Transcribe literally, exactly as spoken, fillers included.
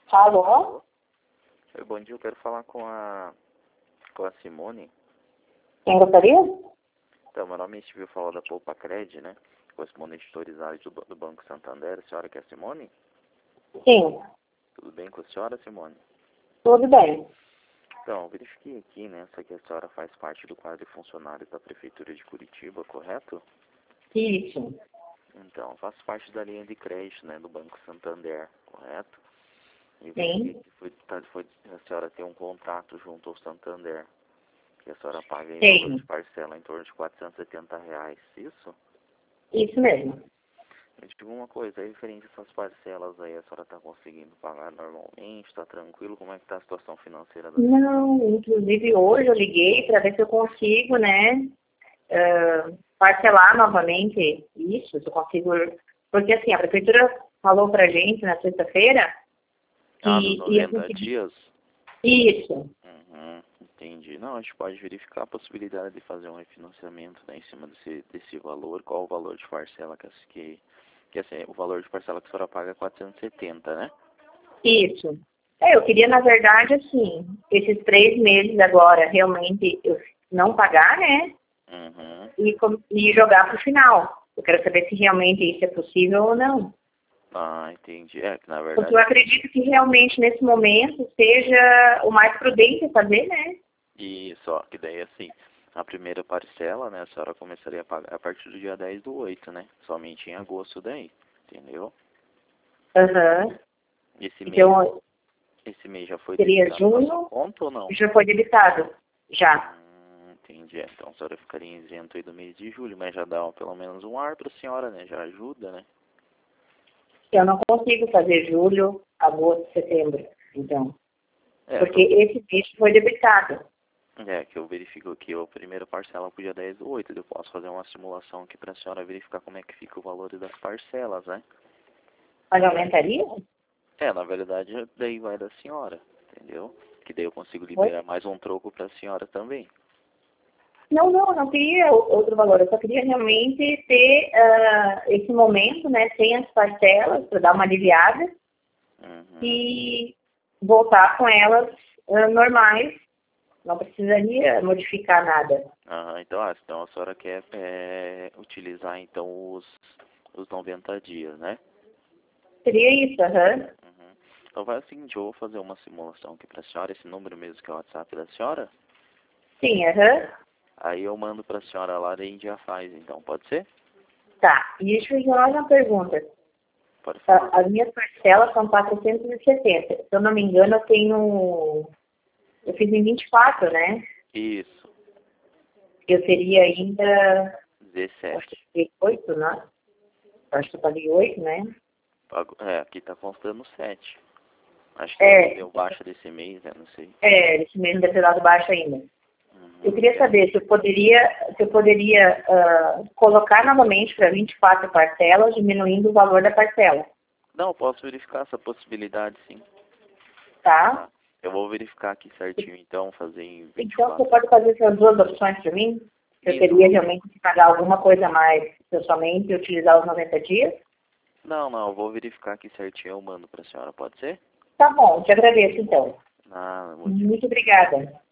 Alô? Oi, bom dia, eu quero falar com a, com a Simone. Quem gostaria? Então, meu nome é Silvio, falo da Poupa Cred, né? Correspondente autorizado do, do Banco Santander. A senhora que é a Simone? Sim, Tudo bem com a senhora, Simone? tudo bem. Então, eu verifiquei aqui, né? Essa que a senhora faz parte do quadro de funcionários da Prefeitura de Curitiba, correto? Isso. Então, faz parte da linha de crédito, né? Do Banco Santander, correto? E verifiquei Sim, que foi, tá, foi, a senhora tem um contrato junto ao Santander, que a senhora paga em valor de sim. parcela em torno de quatrocentos e setenta reais, isso? Isso mesmo. Me diga uma coisa, aí referente a essas parcelas aí, a senhora está conseguindo pagar normalmente, está tranquilo? Como é que está a situação financeira da senhora? Não, inclusive hoje eu liguei para ver se eu consigo, né, ah, parcelar novamente isso, se eu consigo. Porque assim, a prefeitura falou pra gente na sexta-feira Ah, dos que ia noventa conseguir. dias? Isso. Uhum, entendi. Não, a gente pode verificar a possibilidade de fazer um refinanciamento, né, em cima desse, desse valor. Qual o valor de parcela que, as- que, que assim, o valor de parcela que a senhora paga é quatrocentos e setenta, né? Isso. É, eu queria, na verdade, assim, esses três meses agora realmente eu não pagar, né? Uhum. E, com- e jogar para o final. Eu quero saber se realmente isso é possível ou não. Ah, entendi. É, que na Porque eu verdade, acredito que realmente nesse momento seja o mais prudente fazer, né? isso, ó, que daí assim, a primeira parcela, né, a senhora começaria a pagar a partir do dia dez do oito, né? Somente em agosto daí, entendeu? Aham. Esse mês, Então, esse mês já foi seria debitado na sua junho conta ou não? e já foi debitado. Já. Hum, entendi. É, então a senhora ficaria isento aí do mês de julho, mas já dá pelo menos um ar pra senhora, né? Já ajuda, né? Eu não consigo fazer julho, agosto, setembro. Então, É, que porque eu, esse mês foi debitado. é, que eu verifico aqui a primeira parcela pro dia dez do oito. Eu posso fazer uma simulação aqui pra senhora verificar como é que fica o valor das parcelas, né? Mas aumentaria? É, na verdade, daí vai da senhora, entendeu? Que daí eu consigo Oi? liberar mais um troco pra senhora também. Não, não, eu não queria o- outro valor. Eu só queria realmente ter ah, esse momento, né, sem as parcelas, para dar uma aliviada Uhum. e voltar com elas ah, normais. Não precisaria modificar nada. Ah, então, ah, então a senhora quer é, utilizar então os, os noventa dias, né? Seria isso, aham. Uhum. Então vai o seguinte, eu vou fazer uma simulação aqui pra senhora, esse número mesmo que é o WhatsApp da senhora. Sim, aham. Aí eu mando pra senhora lá e a gente já faz, então, pode ser? Tá. E deixa eu fazer mais uma pergunta. Pode falar. Ah, As minhas parcelas são quatrocentos e setenta. Se eu não me engano, eu tenho. Eu fiz em vinte e quatro, né? Isso, Eu teria ainda. Acho que dezessete. eu paguei oito, né? Acho que eu paguei oito, né? Pago- É, aqui tá constando sete. Acho que É, deu baixa desse mês, né? Não sei. é, esse mês não deve ter dado baixo ainda. Eu Uhum, queria é. saber se eu poderia, se eu poderia ah, colocar novamente para vinte e quatro parcelas, diminuindo o valor da parcela, Não, eu posso verificar essa possibilidade, sim. tá? Tá? Eu vou verificar aqui certinho, então, fazer em vinte e Então, você quatro. pode fazer essas duas opções para mim? Eu Isso, eu teria vou... realmente que pagar alguma coisa a mais se eu somente utilizar os noventa dias? Não, não, eu vou verificar aqui certinho, eu mando pra senhora, pode ser? Tá bom, te agradeço então. Ah, bom dia. Muito obrigada.